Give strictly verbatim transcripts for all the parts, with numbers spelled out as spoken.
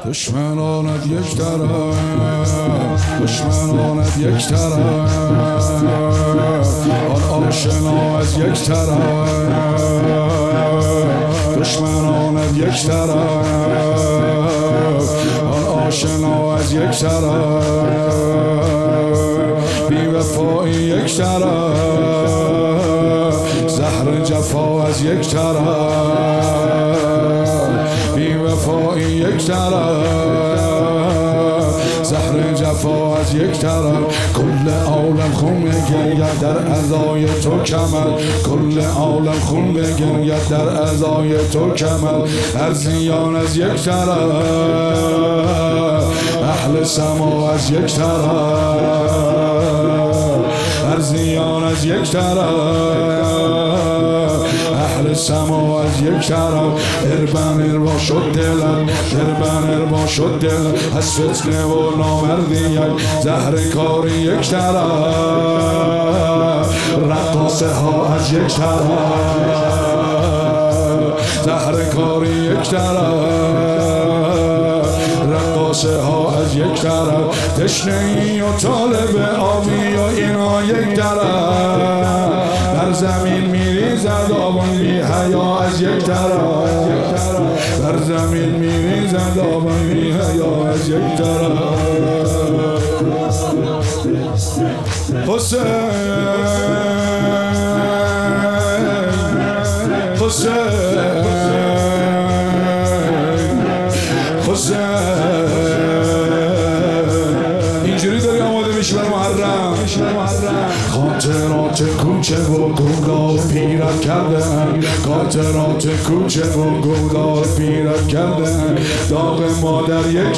دشمنانت یک طرف، دشمنانت یک طرف، آن آشنا از یک طرف، دشمنانت یک طرف، آن آشنا از یک طرف، بی وفایی یک طرف، زهر جفا از یک طرف، بی وفایی یک طرف، زهر جفا از یک طرف. کل عالم خون بگرید در عزای تو کمر، کل عالم خون بگرید در عزای تو کمر. ارزیان از یک طرف، اهل سما از یک طرف، ارزیان از یک طرف، اهل سما از یک طرف. اربن اربا شد دلم، اربن اربا شد دلم، از فتنه و نامردیت زهر کاری یک طرف، رقاصه ها از یک طرف، زهر کاری یک طرف، رقاصه ها از یک طرف. تشنه ای و طالب آبی و اینا یک طرف، در زمین میریزد آبان بی حیا از یک طرف، در زمین میریزد آبان بی حیا از یک طرف. حسین حسین حسین اینجوری داری آماده میشی بر محرم. خاطرات کوچه و گودال پیرت کردن، خاطرات کوچه و گودال پیرت کردن. داغ مادر یک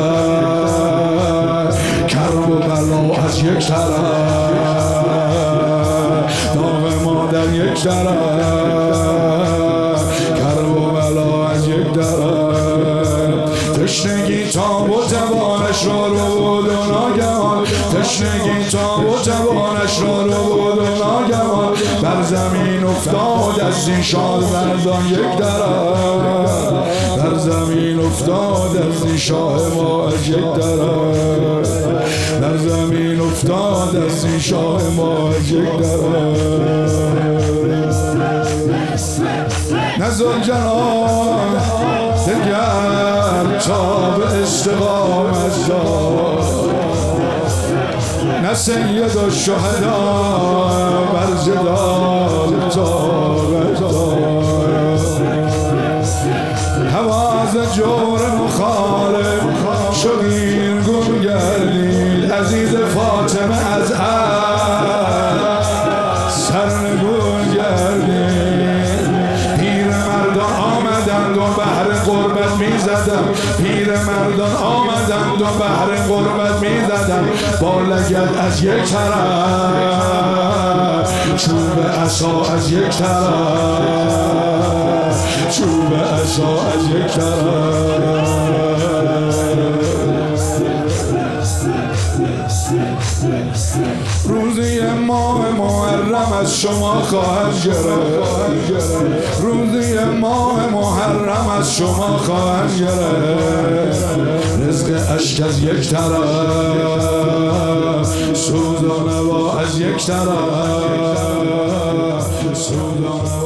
طرف، کرب و بلا از یک طرف، داغ مادر یک طرف، کرب و بلا از یک طرف. تشنگی تاب و توانش را رو بود و ناگهان، تشنگی تاب و توانش را رو بود و ناگهان. بر زمین افتاد از این شاد مردان یک طرف، بر زمین افتاد از این شاه ما از یک طرف، بر زمین افتاد از این شاه ما از یک طرف. نزل جنان دگر تا به استقامت دار، نه سید و شهدا بر جدال طاقت دار. حواز جور مخالف شدین گم گردید، عزیز فاطمه از عهد سرنگون گردید. پیر مردان آمدند و بحر قربت می زدن، پیر مردان آمدند و بحر قربت می زدن. با لگد از یک طرف، چوب عصا از یک طرف، چوب عصا از یک طرف. روزی ماه محرم از شما خواهم گرفت، روزی ماه محرم از شما خواهم گرفت. رزق اشک از یک طرف، سوز و نوا از یک طرف، سوز و نوا